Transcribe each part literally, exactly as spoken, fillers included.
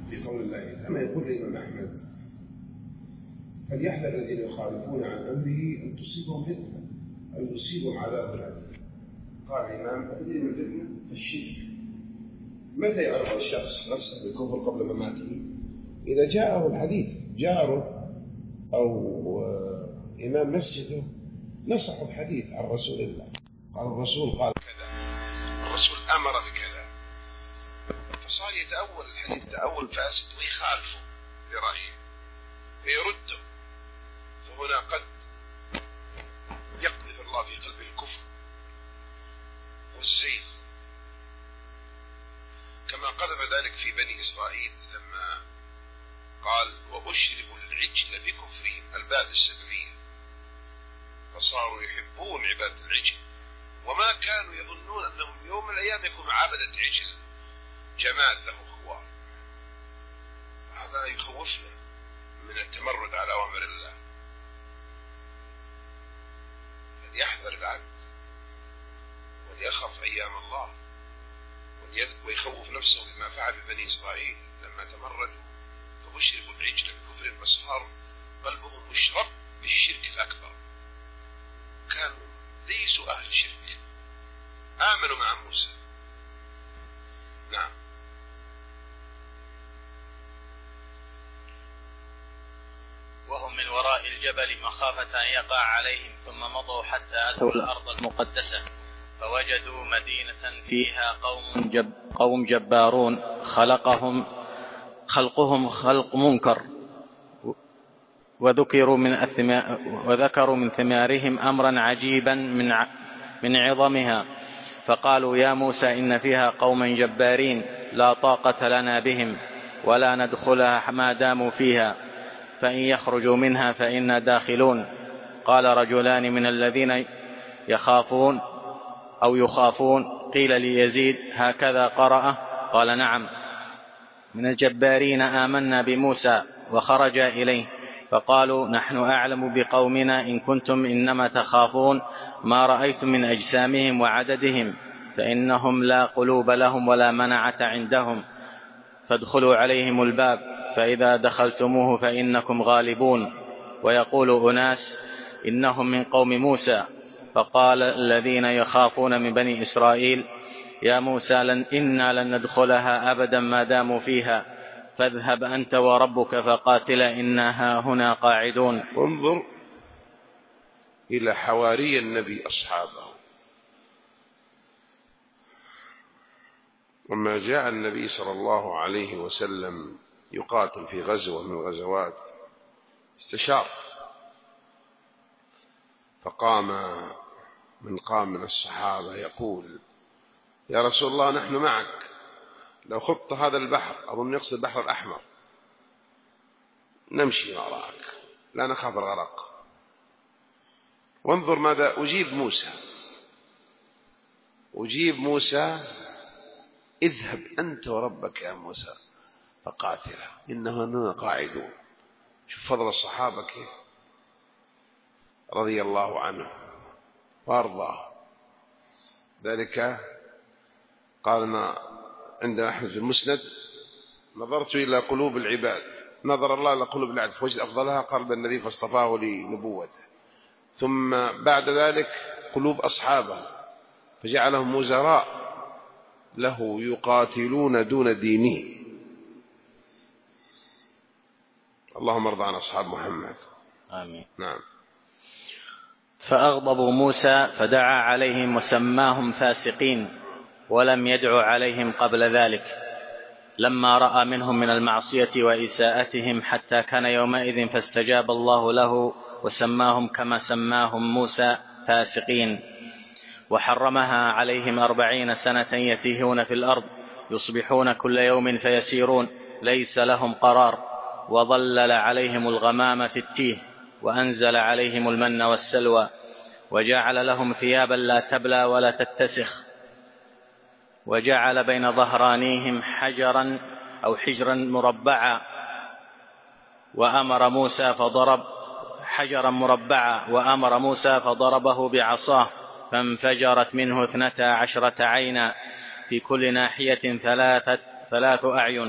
في قول الله كما يقول الإمام أحمد: فليحذر الذين يخالفون عن أمره أن تصيبهم فتنة أو يصيبهم عذاب أليم. قال الإمام: أدري من الفتنة الشرك. متى يعرف الشخص نفسه بالكفر قبل مماته؟ إذا جاءه الحديث، جاره أو إمام مسجده نصح بحديث عن رسول الله، قال الرسول قال كذا، الرسول أمر بكذا، فصار يتأول الحديث تأول فاسد ويخالفه برأيه ويرده، فهنا قد يقذف الله في قلبه الكفر والزيغ، كما قذف ذلك في بني إسرائيل لما قال: وأشربوا العجل بكفرهم، الباء السببية، فصاروا يحبون عبادة العجل، وما كانوا يظنون أنهم يوم من الأيام يكون عبدة عجل جماد له خوار. هذا يخوفنا من التمرد على أوامر الله. فليحذر العبد وليخاف أيام الله ويخوف نفسه بما فعل ببني إسرائيل لما تمردوا فأشربوا العجل بكفر، فصار قلبهم مشرب بالشرك الأكبر، كانوا ليسوا أهل شرك، آمنوا مع موسى. نعم. وهم من وراء الجبل مخافة أن يقع عليهم، ثم مضوا حتى أتوا الأرض المقدسة فوجدوا مدينة فيها قوم, جب قوم جبارون خلقهم خلقهم خلق منكر، وذكروا من وذكروا من ثمارهم أمرا عجيبا من من عظمها، فقالوا: يا موسى إن فيها قوما جبارين لا طاقة لنا بهم ولا ندخلها ما داموا فيها، فإن يخرجوا منها فإنا داخلون. قال رجلان من الذين يخافون أو يخافون قيل ليزيد: هكذا قرأ؟ قال: نعم، من الجبارين آمنا بموسى وخرج إليه، فقالوا: نحن أعلم بقومنا إن كنتم إنما تخافون ما رأيتم من أجسامهم وعددهم، فإنهم لا قلوب لهم ولا منعة عندهم، فادخلوا عليهم الباب، فإذا دخلتموه فإنكم غالبون. ويقول أناس: إنهم من قوم موسى. فقال الذين يخافون من بني إسرائيل: يا موسى لن إنا لن ندخلها أبدا ما داموا فيها، فاذهب أنت وربك فقاتلا إنها هنا قاعدون. انظر إلى حواري النبي أصحابه، لما جاء النبي صلى الله عليه وسلم يقاتل في غزوة من الغزوات استشار، فقام من قام من الصحابة يقول: يا رسول الله نحن معك، لو خضت هذا البحر، أظن يقصد البحر الأحمر، نمشي وراءك لا نخاف الغرق. وانظر ماذا أجيب موسى، أجيب موسى: اذهب أنت وربك يا موسى فقاتله إنه هنا قاعدون. شوف فضل الصحابة كيف، رضي الله عنه وارضاه. ذلك قالنا عند أحمد في المسند: نظرت إلى قلوب العباد، نظر الله إلى قلوب العباد فوجد أفضلها قلب النبي فاصطفاه لنبوته، ثم بعد ذلك قلوب أصحابه فجعلهم وزراء له يقاتلون دون دينه. اللهم ارضى عن أصحاب محمد. آمين. نعم. فأغضبوا موسى فدعا عليهم وسماهم فاسقين، ولم يدع عليهم قبل ذلك، لما رأى منهم من المعصية وإساءتهم، حتى كان يومئذ فاستجاب الله له وسماهم كما سماهم موسى فاسقين. وحرمها عليهم أربعين سنة يتيهون في الأرض، يصبحون كل يوم فيسيرون ليس لهم قرار، وظلل عليهم الغمام في التيه، وأنزل عليهم المن والسلوى، وجعل لهم ثيابا لا تبلى ولا تتسخ، وجعل بين ظهرانيهم حجرا أو حجرا مربعا، وأمر موسى فضرب حجرا مربعا وأمر موسى فضربه بعصاه، فانفجرت منه اثنتا عشرة عينا في كل ناحية ثلاثة ثلاث أعين،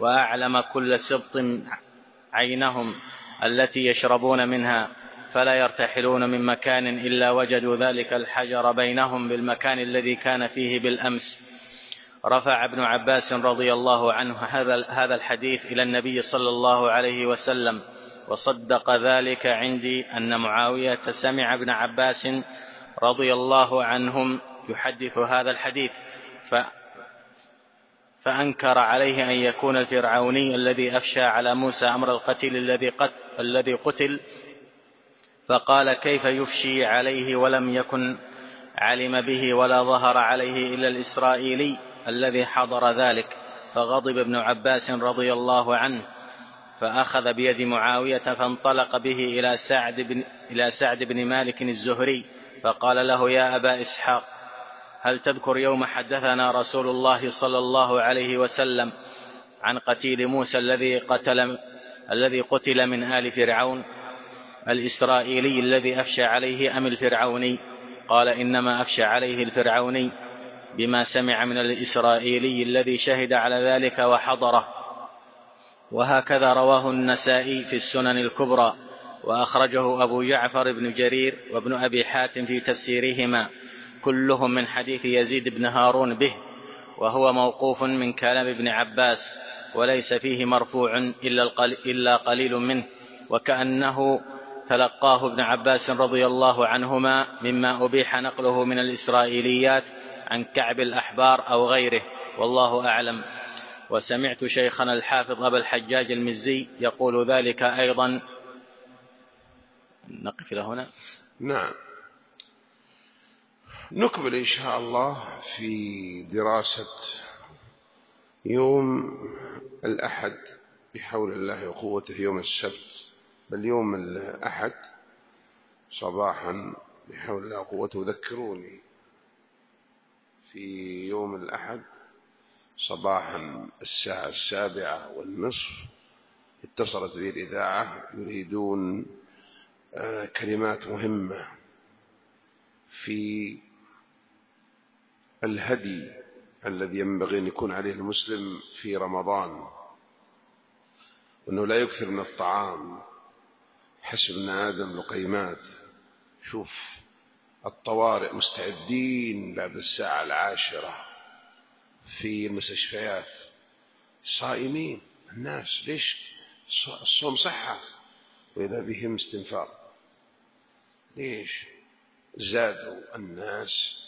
وأعلم كل سبط عينهم التي يشربون منها، فلا يرتحلون من مكان إلا وجدوا ذلك الحجر بينهم بالمكان الذي كان فيه بالأمس. رفع ابن عباس رضي الله عنه هذا الحديث إلى النبي صلى الله عليه وسلم، وصدق ذلك عندي أن معاوية سمع ابن عباس رضي الله عنهم يحدث هذا الحديث، ف فأنكر عليه أن يكون الفرعوني الذي أفشى على موسى أمر القتيل الذي قتل, الذي قتل فقال: كيف يفشي عليه ولم يكن علم به ولا ظهر عليه إلا الإسرائيلي الذي حضر ذلك. فغضب ابن عباس رضي الله عنه، فأخذ بيد معاوية فانطلق به إلى سعد بن, إلى سعد بن مالك الزهري، فقال له: يا أبا إسحاق، هل تذكر يوم حدثنا رسول الله صلى الله عليه وسلم عن قتيل موسى الذي قتل, الذي قتل من آل فرعون، الإسرائيلي الذي أفشى عليه أم الفرعوني؟ قال: إنما أفشى عليه الفرعوني بما سمع من الإسرائيلي الذي شهد على ذلك وحضره. وهكذا رواه النسائي في السنن الكبرى، وأخرجه أبو جعفر بن جرير وابن أبي حاتم في تفسيرهما، كلهم من حديث يزيد بن هارون به، وهو موقوف من كلام ابن عباس، وليس فيه مرفوع إلا قليل منه، وكأنه تلقاه ابن عباس رضي الله عنهما مما أبيح نقله من الإسرائيليات عن كعب الأحبار أو غيره، والله أعلم. وسمعت شيخنا الحافظ أبا الحجاج المزي يقول ذلك أيضا. نقف هنا. نعم، نكمل إن شاء الله في دراسة يوم الأحد بحول الله وقوته، يوم السبت، بل يوم الأحد صباحا بحول الله وقوته. ذكروني في يوم الأحد صباحا الساعة السابعة والنصف اتصلت بي الإذاعة يريدون كلمات مهمة في الهدي الذي ينبغي أن يكون عليه المسلم في رمضان، وأنه لا يكثر من الطعام، حسب ابن آدم لقيمات. شوف الطوارئ مستعدين بعد الساعة العاشرة في المستشفيات صائمين الناس. ليش؟ الصوم صحة وإذا بهم استنفار. ليش؟ زادوا الناس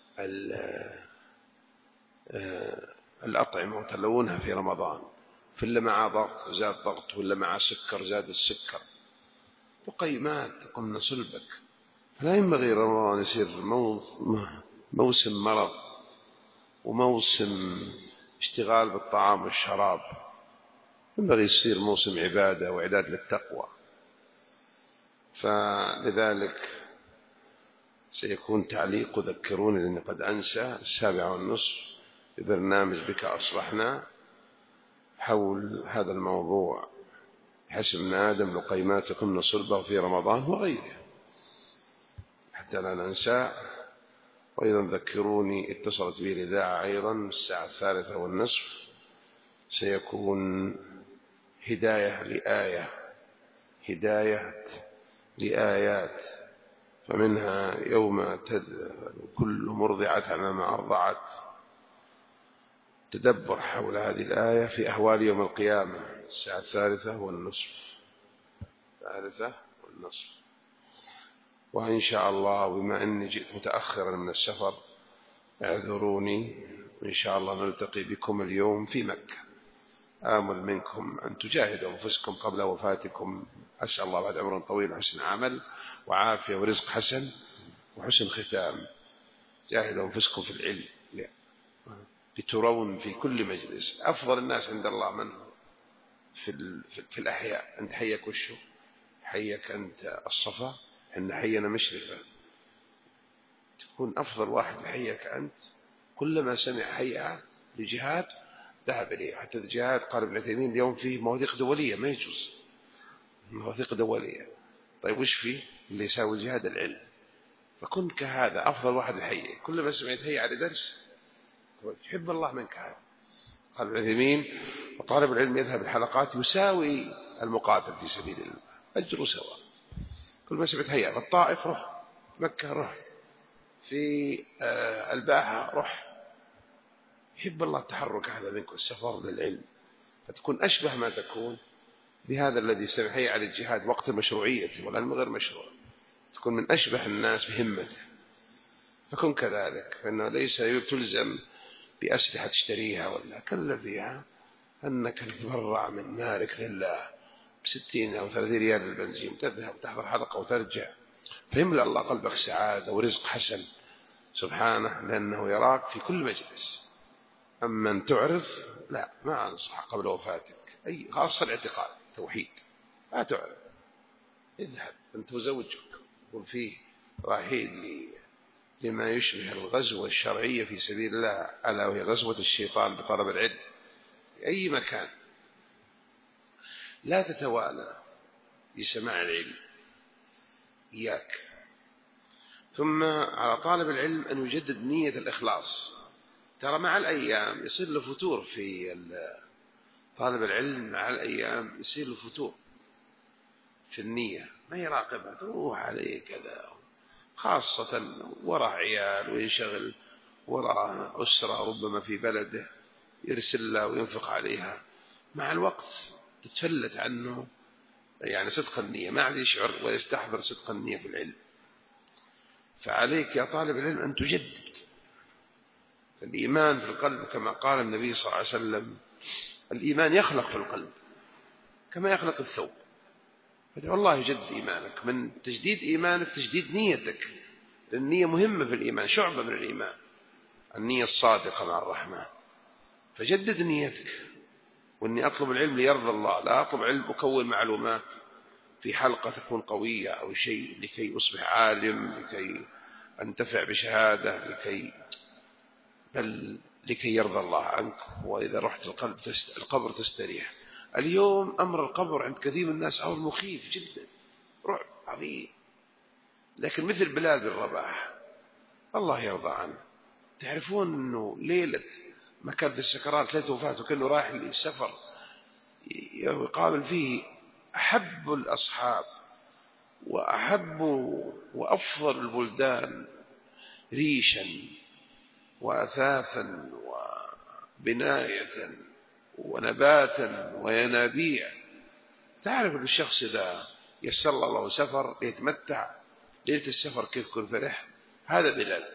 الأطعمة وتلونها في رمضان، فإلا مع ضغط زاد ضغط، ولا مع سكر زاد السكر. وقيمات قمنا صلبك. فلا ينبغي رمضان يصير موسم مرض وموسم اشتغال بالطعام والشراب، ينبغي يصير موسم عبادة وإعداد للتقوى. فلذلك سيكون تعليق، ذكروني لأني قد أنسى، السابعة والنصف ببرنامج بك أصبحنا حول هذا الموضوع، حسب ابن آدم لقيماتكم صلبة في رمضان وغيره، حتى لا ننسى. وأيضا ذكروني اتصلت بي الإذاعة أيضا الساعة الثالثة والنصف سيكون هداية لآية، هداية لآيات، فمنها يوم كل مرضعة على ما أرضعت، تدبر حول هذه الآية في أهوال يوم القيامة، الساعة الثالثة والنصف، الثالثة والنصف. وإن شاء الله بما أني جئت متأخرا من السفر اعذروني، وإن شاء الله نلتقي بكم اليوم في مكة. آمل منكم أن تجاهدوا أنفسكم قبل وفاتكم. أسأل الله بعد عمر طويل وحسن عمل وعافية ورزق حسن وحسن ختام. جاهدوا أنفسكم في العلم لترون في كل مجلس أفضل الناس عند الله من في, في الأحياء. أنت حيك وشو حيك أنت الصفا، إن حينا مشرفة، تكون أفضل واحد حيك أنت. كلما سمع حيئة لجهاد ذهب إليه. حتى الجهاد قال ابن عثيمين اليوم فيه مواثيق دولية، ما يجوز مواثيق دولية. طيب وش فيه اللي يساوي الجهاد؟ العلم. فكن كهذا أفضل واحد حيئ. كلما سمعت هي على درس تحب الله منك هذا. طالب العلم وطالب العلم يذهب الحلقات يساوي المقاتل في سبيل الله، أجره سواء. كل ما سمعت هيا في الطائف روح، مكة روح، في الباحة روح. يحب الله التحرك هذا منك والسفر للعلم، فتكون أشبه ما تكون بهذا الذي سمحي على الجهاد وقت المشروعية والعلم غير مشروع، تكون من أشبه الناس بهمته. فكن كذلك، فإنه ليس تلزم بأسلحة تشتريها ولا كل فيها أنك تتبرع من مالك لله بستين أو ثلاثين ريال البنزين، تذهب تحضر حلقة وترجع، فيملأ الله قلبك سعادة ورزق حسن سبحانه، لأنه يراك في كل مجلس. أما أن تعرض لا، ما أنصح قبل وفاتك، أي خاصة الاعتقاد توحيد لا تعرض. اذهب أنت وزوجك، قل فيه رايحين لما يشبه الغزوة الشرعية في سبيل الله، ألا وهي غزوة الشيطان بطلب العلم في أي مكان. لا تتوالى بسماع العلم إياك. ثم على طالب العلم أن يجدد نية الإخلاص. ترى مع الأيام يصير له فتور في طالب العلم، مع الأيام يصير له فتور في النية، ما يراقبها تروح عليه كذا، خاصة وراء عيال وينشغل وراء أسرة ربما في بلده يرسل له وينفق عليها، مع الوقت تتفلت عنه يعني صدق النية، ما عاد يشعر ويستحضر صدق النية في العلم. فعليك يا طالب العلم أن تجدد الإيمان في القلب، كما قال النبي صلى الله عليه وسلم الإيمان يخلق في القلب كما يخلق الثوب. فدعو الله يجدد إيمانك، من تجديد إيمانك تجديد نيتك، لأن النية مهمة في الإيمان، شعبة من الإيمان، النية الصادقة مع الرحمن. فجدد نيتك، وإني أطلب العلم ليرضى الله، لا أطلب علم أكون معلومات في حلقة تكون قوية أو شيء لكي أصبح عالم، لكي أنتفع بشهادة، لكي بل لكي يرضى الله عنك. وإذا رحت القلب تست... القبر تستريح. اليوم أمر القبر عند كثير من الناس أمر مخيف جدا، رعب عظيم، لكن مثل بلال بن رباح الله يرضى عنه، تعرفون أنه ليلة ما كان في السكرات ليلة وفاته كأنه رايح للسفر يقابل فيه أحب الأصحاب وأحب وأفضل البلدان ريشا وأثاثا وبناية ونباتا وينابيع. تعرف أن الشخص إذا يسر الله سفر يتمتع ليلة السفر كيف كن فرح؟ هذا بلال،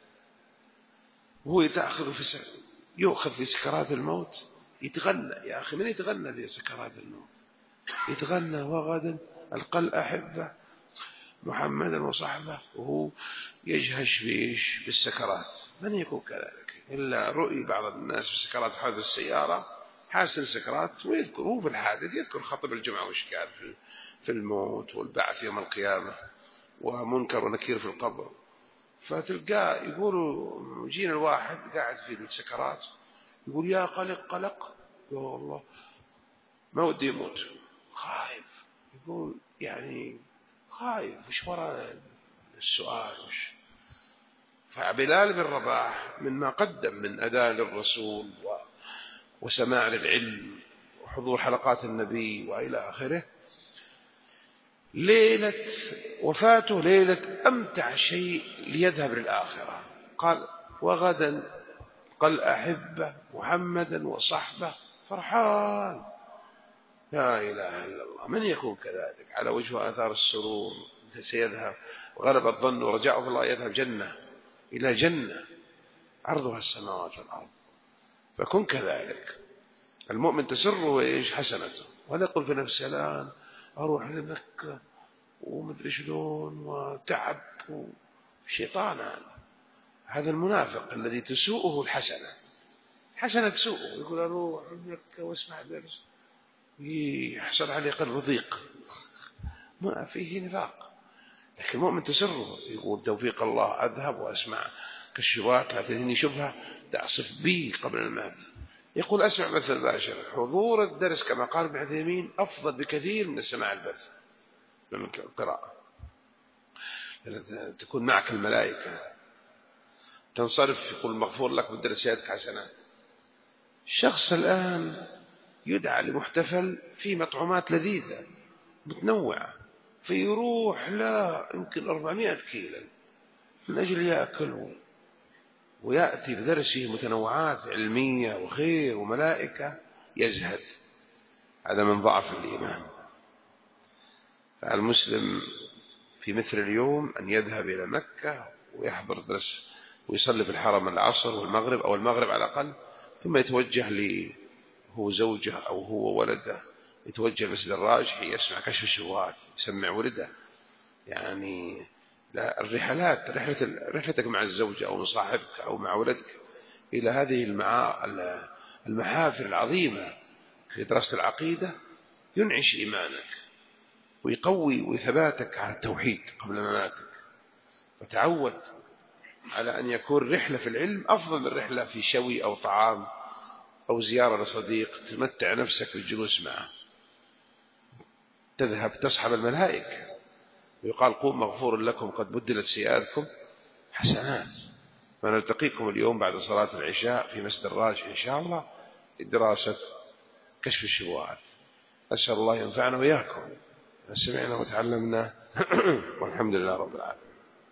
وهو يتأخذ في سفر يؤخذ في سكرات الموت يتغنى. يا أخي من يتغنى في سكرات الموت؟ يتغنى وغدا ألقى الأحبة محمدا وصحبه، وهو يجهش بإيش بالسكرات. من يكون كذلك إلا رؤي بعض الناس بسكرات حادث السيارة، حاسن السكرات ويذكر هو في الحادث يذكر خطب الجمعة وش قال في الموت والبعث يوم القيامة ومنكر ونكير في القبر. فتلقاه يقولوا جينا الواحد قاعد في السكرات يقول يا قلق قلق، يا الله ما ودي يموت، خايف، يقول يعني خايف وش وراء السؤال وش. فبلال بن رباح مما قدم من أداء للرسول وسماع للعلم وحضور حلقات النبي وإلى آخره، ليلة وفاته ليلة أمتع شيء ليذهب للآخرة. قال وغدا قال أحبه محمدا وصحبه، فرحان لا إله إلا الله. من يكون كذلك على وجه آثار السرور سيذهب وغلب الظن ورجاءه في الله يذهب جنة إلى جنة عرضها السماوات والأرض. فكن كذلك. المؤمن تسره إيش حسنته، ولا يقول في نفسه الآن أروح لمكة ومدري شلون وتعب شيطان. هذا هذا المنافق الذي تسوءه الحسنة، حسنة تسوءه، يقول أروح لمكة واسمع درس يحصل عليه قلب ضيق، ما فيه نفاق. لكن المؤمن تسره يقول توفيق الله أذهب وأسمع كالشبهات لا تأتيني شبهة تعصف بي قبل الموت. يقول أسمع مثل الباشر. حضور الدرس كما قال ابن عثيمين أفضل بكثير من السماع البث من القراءة، تكون معك الملائكة تنصرف يقول مغفور لك بالدرس ياتك حسنات. الشخص الآن يدعى لمحتفل في مطعومات لذيذة متنوعة، فيروح لا يمكن أربعمائة كيلو من أجل يأكل ويأتي بدرسه متنوعات علمية وخير وملائكة، يزهد. هذا من ضعف الإيمان. فالمسلم في مثل اليوم أن يذهب إلى مكة ويحضر درس ويصلي في الحرم العصر والمغرب أو المغرب على الأقل، ثم يتوجه لي هو زوجه أو هو ولده، يتوجه المسجد الراجحي يسمع كشف الشبهات، يسمع ولده. يعني لا، الرحلات رحلة رحلتك مع الزوجة أو مصاحبك أو مع ولدك إلى هذه المحافل العظيمة في دراسة العقيدة ينعش إيمانك ويقوي وثباتك على التوحيد قبل مماتك. وتعود على أن يكون رحلة في العلم أفضل من رحلة في شوي أو طعام أو زيارة لصديق تمتع نفسك بالجلوس معه. تذهب تصحب الملائكة ويقال قوم مغفور لكم قد بدلت سيئاتكم حسنات. فنلتقيكم اليوم بعد صلاة العشاء في مسجد الراجح إن شاء الله لدراسة كشف الشبهات. أسأل الله ينفعنا وإياكم. سمعنا وتعلمنا والحمد لله رب العالمين.